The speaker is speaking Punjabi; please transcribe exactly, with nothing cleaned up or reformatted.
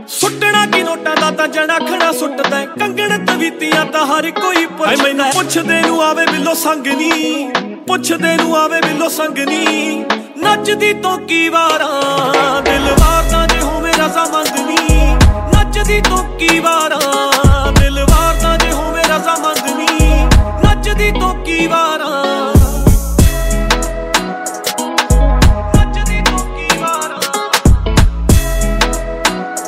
ਸੁੱਟਣਾ ਕੀ ਨੋਟਾਂ ਦਾ ਤਾਂ ਜਣਾ ਖਣਾ ਸੁੱਟਦਾ ਕੰਗਣ ਤਵੀਤੀਆਂ ਤਾਂ ਹਰ ਕੋਈ ਪੁੱਛਦਾ। ਮੈਨੂੰ ਪੁੱਛਦੇ ਨੂੰ ਆਵੇ ਬਿੱਲੋ ਸੰਗ ਨੀ, ਪੁੱਛਦੇ ਨੂੰ ਆਵੇ ਬਿੱਲੋ ਸੰਗ ਨੀ, ਨੱਚਦੀ ਤੋਂ ਕੀ ਵਾਰਾਂ ਦਿਲ ਵਾਰਦਾ ਜੇ ਹੋਵੇ ਰਜ਼ਾਮੰਦ ਨੀ, ਨੱਚਦੀ ਤੋਂ ਕੀ ਵਾਰਾਂ